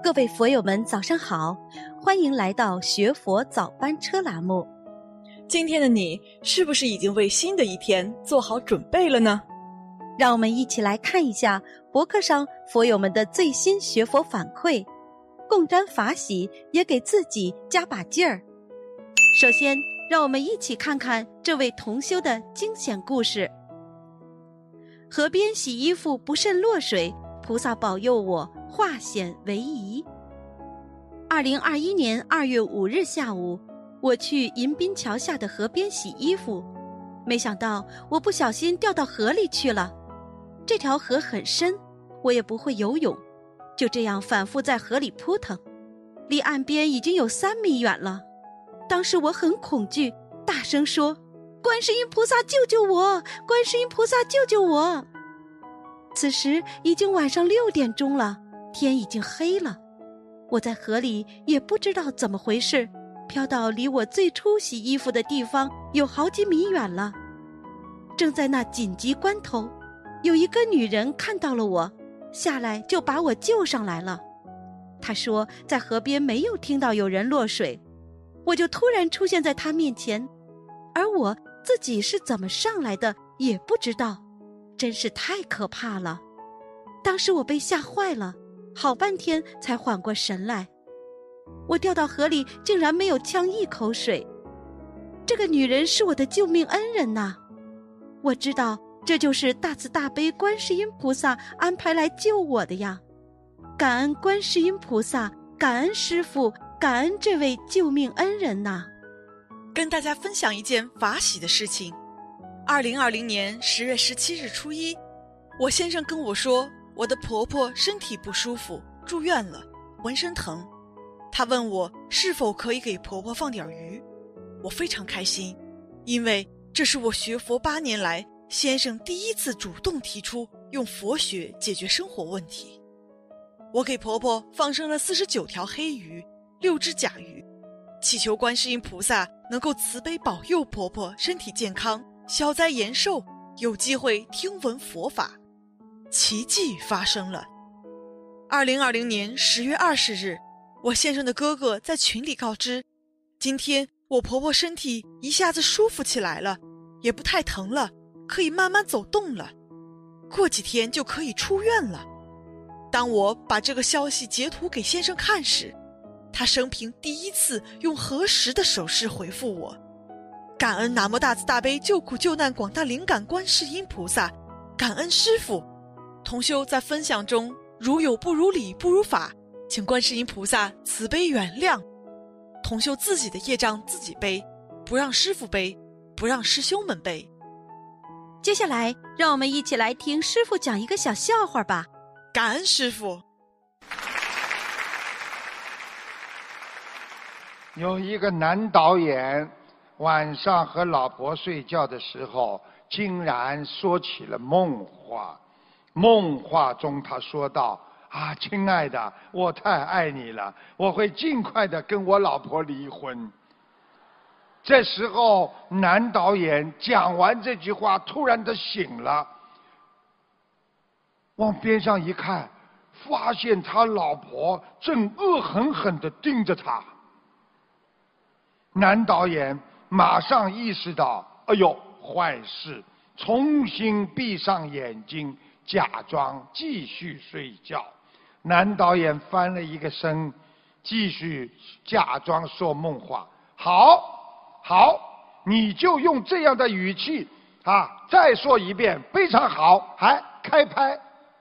各位佛友们早上好，欢迎来到学佛早班车栏目。 今天的你是不是已经为新的一天做好准备了呢？ 让我们一起来看一下博客上佛友们的最新学佛反馈，共沾法喜，也给自己加把劲儿。首先让我们一起看看这位同修的惊险故事。河边洗衣服不慎落水，菩萨保佑我化险为夷。2021年2月5日下午，我去迎宾桥下的河边洗衣服，没想到我不小心掉到河里去了。这条河很深，我也不会游泳，就这样反复在河里扑腾，离岸边已经有3米远了。当时我很恐惧，大声说：观世音菩萨救救我，观世音菩萨救救我。此时已经晚上6点钟了，天已经黑了。我在河里也不知道怎么回事，飘到离我最初洗衣服的地方有好几米远了。正在那紧急关头，有一个女人看到了我，下来就把我救上来了。她说在河边没有听到有人落水，我就突然出现在她面前，而我自己是怎么上来的也不知道，真是太可怕了。当时我被吓坏了，好半天才缓过神来。我掉到河里竟然没有呛一口水，这个女人是我的救命恩人呐！我知道这就是大慈大悲观世音菩萨安排来救我的呀！感恩观世音菩萨，感恩师父，感恩这位救命恩人呐！ 跟大家分享一件法喜的事情。2020年10月17日初一，我先生跟我说，我的婆婆身体不舒服，住院了，浑身疼。他问我是否可以给婆婆放点鱼，我非常开心，因为这是我学佛8年来先生第一次主动提出用佛学解决生活问题。我给婆婆放生了49条黑鱼，6只甲鱼，祈求观世音菩萨能够慈悲保佑婆婆身体健康，消灾延寿，有机会听闻佛法。奇迹发生了。2020年10月20日，我先生的哥哥在群里告知，今天我婆婆身体一下子舒服起来了，也不太疼了，可以慢慢走动了，过几天就可以出院了。当我把这个消息截图给先生看时，他生平第一次用合十的手势回复我：感恩南无大慈大悲救苦救难广大灵感观世音菩萨，感恩师父。同修在分享中，如有不如理不如法，请观世音菩萨慈悲原谅。同修自己的业障自己背，不让师父背，不让师兄们背。 接下来让我们一起来听师父讲一个小笑话吧。 感恩师父。 有一个男导演晚上和老婆睡觉的时候，竟然说起了梦话。梦话中他说道：亲爱的，我太爱你了，我会尽快的跟我老婆离婚。这时候男导演讲完这句话，突然的醒了，往边上一看，发现他老婆正恶狠狠地盯着他。男导演马上意识到，哎呦，坏事，重新闭上眼睛，假装继续睡觉。男导演翻了一个身，继续假装说梦话。好，你就用这样的语气再说一遍，非常好，还开拍。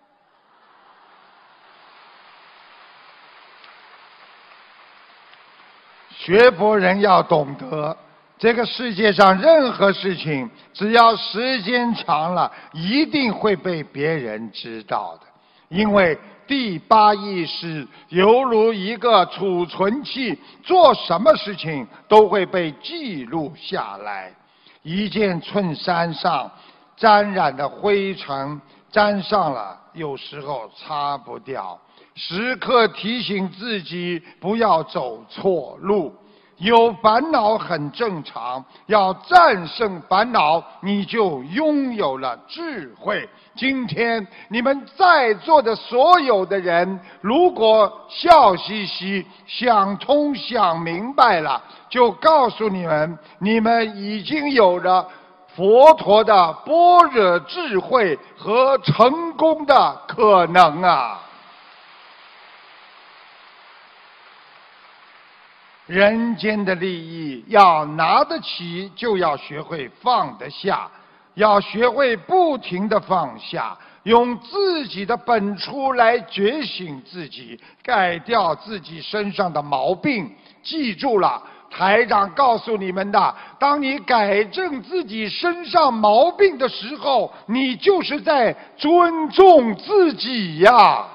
学佛人要懂得，这个世界上任何事情，只要时间长了，一定会被别人知道的。因为第8意识犹如一个储存器，做什么事情都会被记录下来。一件衬衫上沾染的灰尘，沾上了有时候擦不掉，时刻提醒自己不要走错路。 有烦恼很正常，要战胜烦恼，你就拥有了智慧。今天你们在座的所有的人，如果笑嘻嘻、想通、想明白了，就告诉你们，你们已经有了佛陀的般若智慧和成功的可能啊！人间的利益要拿得起，就要学会放得下，要学会不停地放下，用自己的本初来觉醒自己，改掉自己身上的毛病。记住了，台长告诉你们的，当你改正自己身上毛病的时候，你就是在尊重自己呀。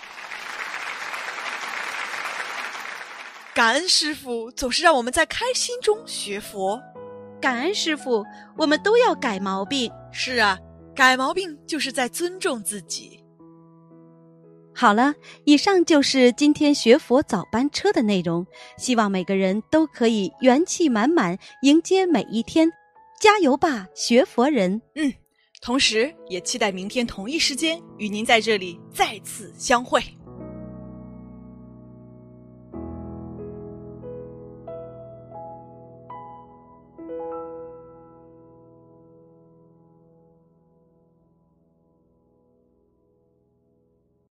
感恩师父总是让我们在开心中学佛。 感恩师父，我们都要改毛病。 是啊，改毛病就是在尊重自己。 好了，以上就是今天学佛早班车的内容，希望每个人都可以元气满满迎接每一天，加油吧，学佛人！ 同时也期待明天同一时间与您在这里再次相会。